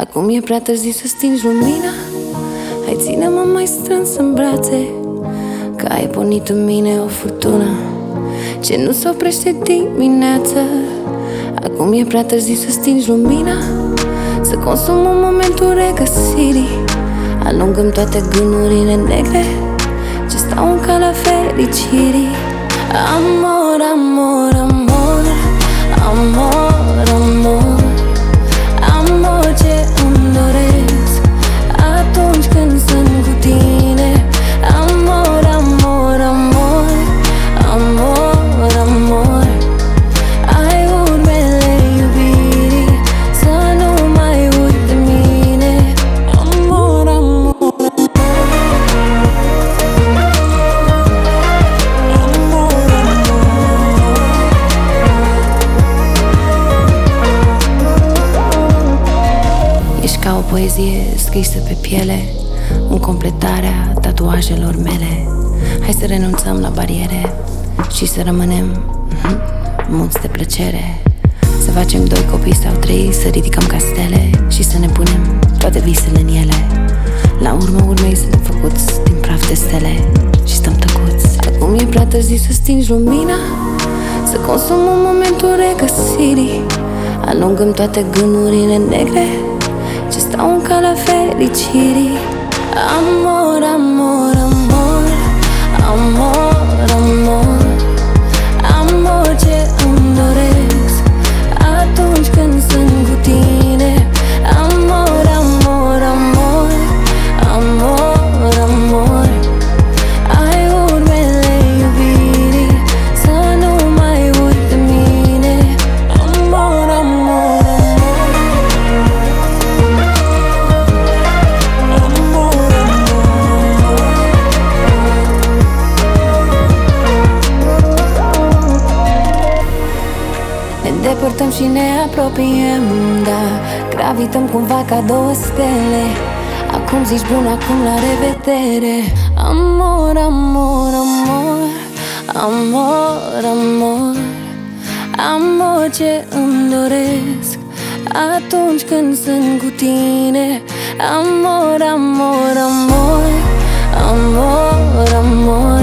Acum e prea târziu să stingi lumina. Hai, ține-mă mai strâns în brațe, că ai pornit în mine o furtună ce nu se oprește dimineață. Acum e prea târziu să stingi lumina, să consumăm momentul regăsirii. Alungăm toate gândurile negre ce stau în calea fericirii. Amor, amor, amor, amor, amor, amor ce îmi doresc atunci când sunt cu tine. Amor, amor, amor, amor, amor, ai urmele iubirii, să nu mai uit de mine. Amor, amor, ești ca o poezie scrisă pe piele, în completarea tatuajelor mele. Hai să renunțăm la bariere și să rămânem muți de plăcere. Să facem 2 copii sau 3, să ridicăm castele și să ne punem toate visele în ele. La urma urmei suntem făcuți din praf de stele și stăm tăcuți. Acum e prea târziu să stingi lumina, să consumăm momentul regăsirii. Alungăm toate gândurile negre ce stau în calea fericirii. Amor, amor, amor, amor, amor, amor ce îmi doresc atunci când sunt cu tine. Amor, amor, amor, amor, amor, ai urmele iubirii, să nu mai uit de mine. Amor, amor, ne depărtăm și ne apropiem, da, gravităm cumva ca 2 stele. Acum zici bun, acum la revedere. Amor, amor, amor, amor, amor, amor ce îmi doresc atunci când sunt cu tine. Amor, amor, amor, amor, amor,